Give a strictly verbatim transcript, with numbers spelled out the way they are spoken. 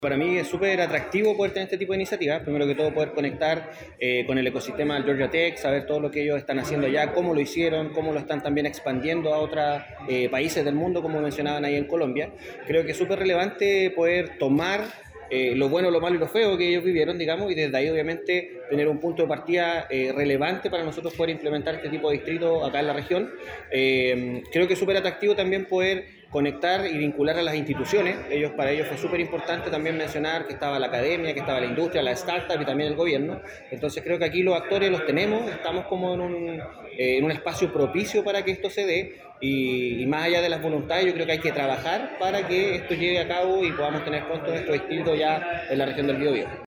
Para mí es súper atractivo poder tener este tipo de iniciativas. Primero que todo, poder conectar eh, con el ecosistema del Georgia Tech, saber todo lo que ellos están haciendo allá, cómo lo hicieron, cómo lo están también expandiendo a otros eh, países del mundo, como mencionaban ahí en Colombia. Creo que es súper relevante poder tomar eh, lo bueno, lo malo y lo feo que ellos vivieron, digamos, y desde ahí obviamente tener un punto de partida eh, relevante para nosotros poder implementar este tipo de distritos acá en la región. Eh, creo que es súper atractivo también poder conectar y vincular a las instituciones. Ellos, para ellos fue súper importante también mencionar que estaba la academia, que estaba la industria, la startup y también el gobierno. Entonces creo que aquí los actores los tenemos, estamos como en un, eh, en un espacio propicio para que esto se dé y, y más allá de las voluntades yo creo que hay que trabajar para que esto llegue a cabo y podamos tener pronto nuestro distrito ya en la región del Biobío.